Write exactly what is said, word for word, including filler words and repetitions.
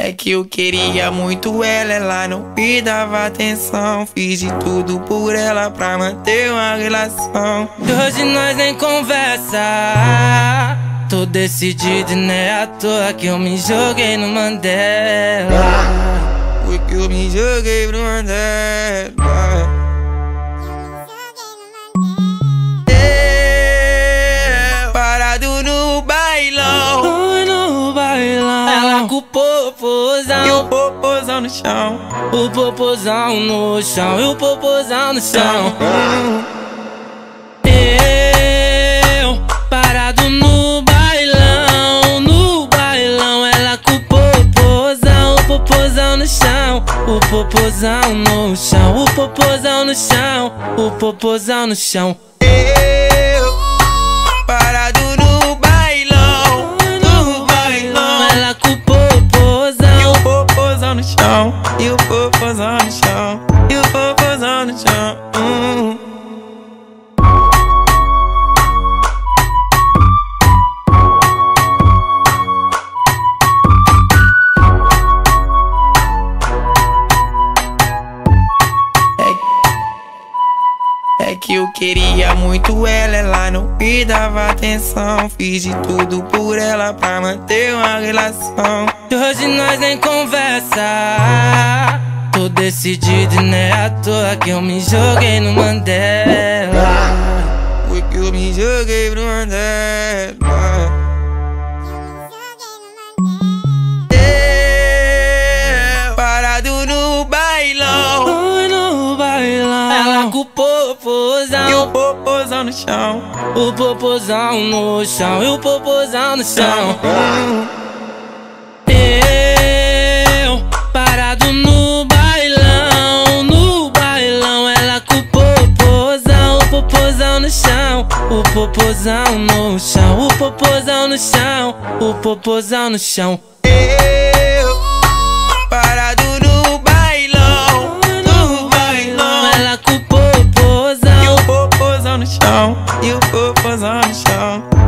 É que eu queria muito ela, ela não me dava atenção. Fiz de tudo por ela pra manter uma relação. Hoje nós nem conversa. Tô decidido e não é à toa que eu me joguei no Mandela. Foi que eu me joguei no Mandela. Eu, parado no bailão, no bailão, ela com o popozão e o popozão no chão. O popozão no chão e o popozão no chão. Eu, parado no bailão, no bailão, ela com o popozão, o popozão no chão. O popozão no chão, o popozão no chão, o popozão no chão. Eu, parado no bailão, no bailão, ela com o popozão e o popozão no chão, e o popozão no chão, e o popozão no chão. Hum. É que eu queria muito ela, ela não me dava atenção. Fiz de tudo por ela pra manter uma relação. Hoje nós nem conversa. Tô decidido e não é à toa que eu me joguei no Mandela. Foi que eu me joguei no Mandela. Eu, parado no bailão, no bailão, ela com o popozão e o popozão no chão. O popozão no chão e o popozão no chão. Eu, parado no bailão, no bailão, ela com o popozão, o popozão no chão. O popozão no chão, o popozão no chão, o popozão no chão. Eu, parado no bailão, no bailão, ela com o popozão e o popozão no chão, e o popozão no chão.